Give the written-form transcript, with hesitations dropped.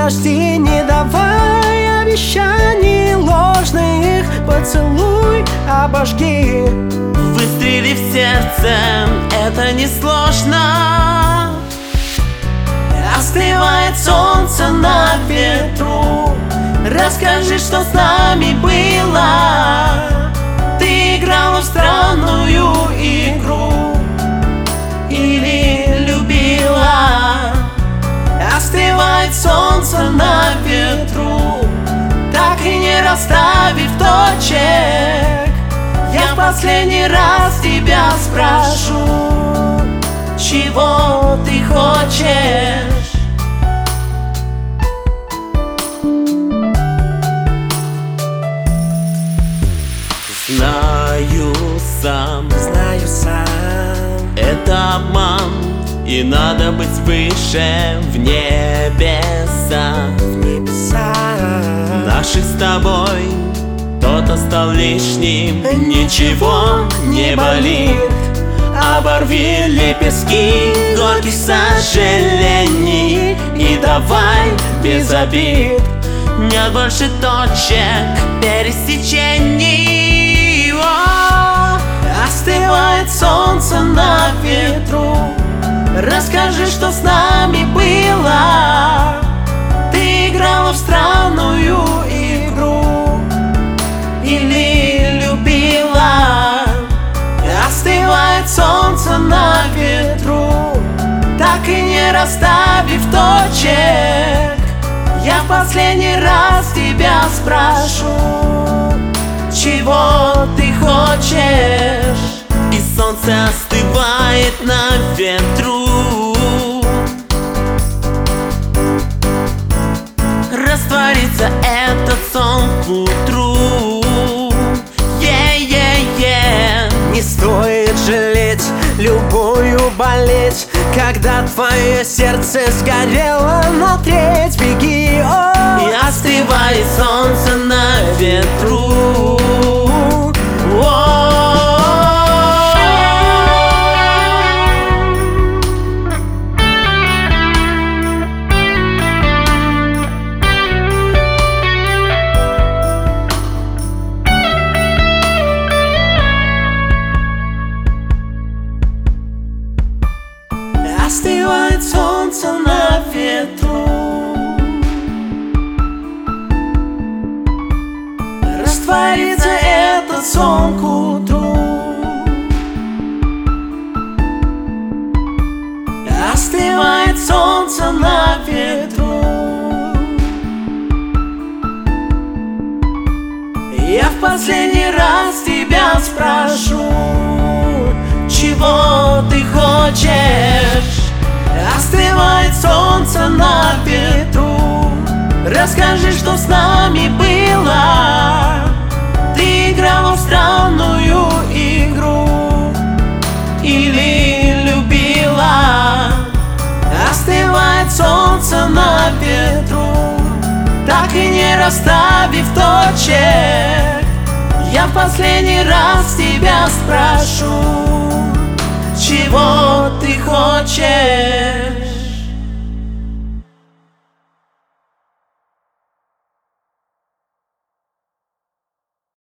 подожди, не давай обещаний ложных, поцелуй, обожги. Выстрели в сердце, это несложно. Остывает солнце на ветру. Расскажи, что с нами было. Ты играла в странную игру или любила? Остывает солнце на ветру, так и не расставив точек. Я в последний раз тебя спрошу, чего ты хочешь? Знаю сам, это обман, и надо быть выше в небесах. Наших с тобой кто-то стал лишним. Ничего не болит, оборви лепестки горьких сожалений и давай без обид. Нет больше точек пересечений. Остывает солнце на ветру. Расскажи, что с нами было. Ты играла в странную игру или любила? Остывает солнце на ветру, так и не расставив точек. Я в последний раз тебя спрошу, чего ты хочешь? И солнце остывает на ветру. Растворится этот сон к утру. Не стоит жалеть, любовью болеть, когда твое сердце сгорело на треть. Беги, и остывает солнце на ветру. остывает солнце на ветру. Растворится этот сон к утру. Остывает солнце на ветру. Я в последний раз тебя спрошу, чего ты хочешь? Остывает солнце на ветру. Расскажи, что с нами было. Ты играла в странную игру или любила? Остывает солнце на ветру, так и не расставив точек. Я в последний раз тебя спрошу, чего ты хочешь?